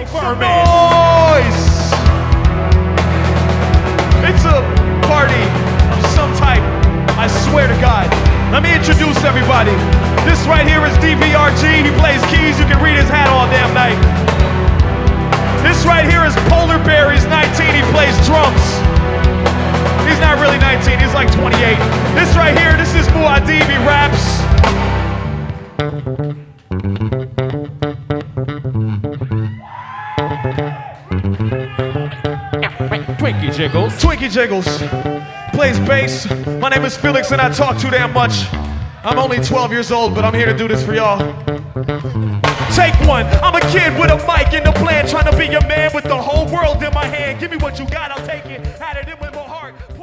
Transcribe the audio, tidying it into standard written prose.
Make some noise! It's a party of some type, I swear to God. Let me introduce everybody. This right here is DVRG. He plays keys. You can read his hat all damn night. This right here is Polar Bear. He's 19. He plays drums. He's not really 19. He's like 28. This right here, this is Muad'Dib. He raps. Twinkie Jiggles. Twinkie Jiggles. Plays bass. My name is Felix and I talk too damn much. I'm only 12 years old, but I'm here to do this for y'all. Take one. I'm a kid with a mic and a plan, trying to be a man with the whole world in my hand. Give me what you got, I'll take it. Had it in with my heart.